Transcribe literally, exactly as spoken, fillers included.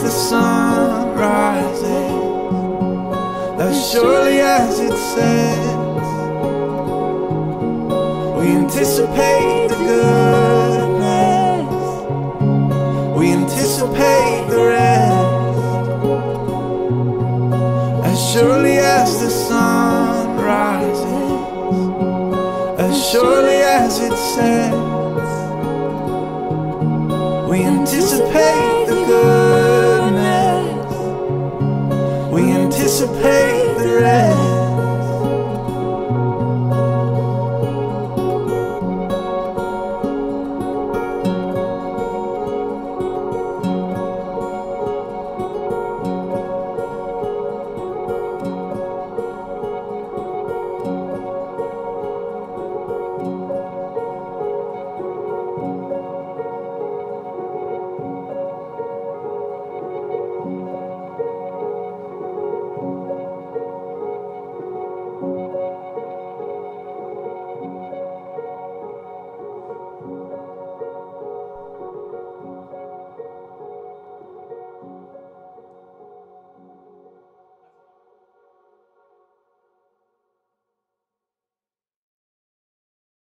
the sun rises, as surely as it sets, we anticipate the goodness, we anticipate the rest. As surely as the sun rises, as surely as it sets, we anticipate